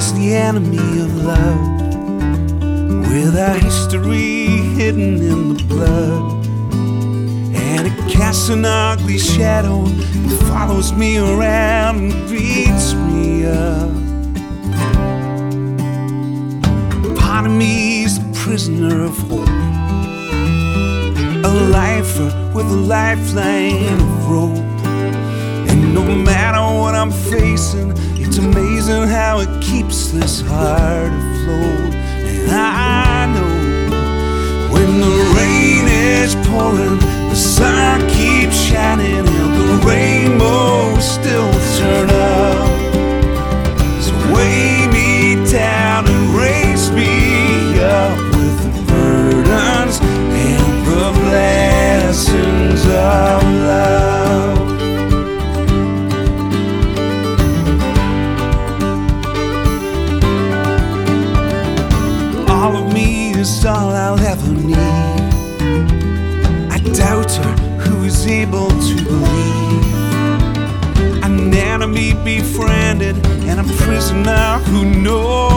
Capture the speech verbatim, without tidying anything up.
is the enemy of love, with our history hidden in the blood. And it casts an ugly shadow and follows me around and beats me up. Part of me is a prisoner of hope, a lifer with a lifeline of rope. And no matter what I'm facing, it's amazing how it keeps this heart afloat. And I know when the rain is pouring, the sun keeps shining, and the rainbow still turn up. So weigh me down and raise me up with the burdens and the blessings of love. All of me is all I'll ever need, a doubter who is able to believe, an enemy befriended, and a prisoner who knows